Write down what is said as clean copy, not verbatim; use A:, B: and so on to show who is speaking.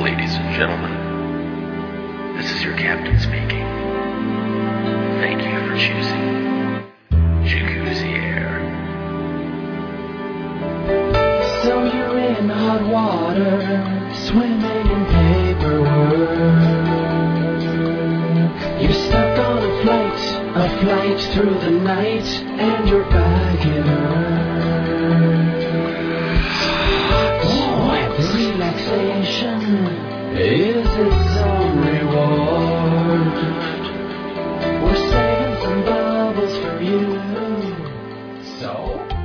A: Ladies and gentlemen, this is your captain speaking. Thank you for choosing Jacuzzi Air.
B: So you're in hot water, swimming in paperwork. You're stuck on a flight through the night, and you're back in Earth. Relaxation is its own reward. We're saving some bubbles for you. So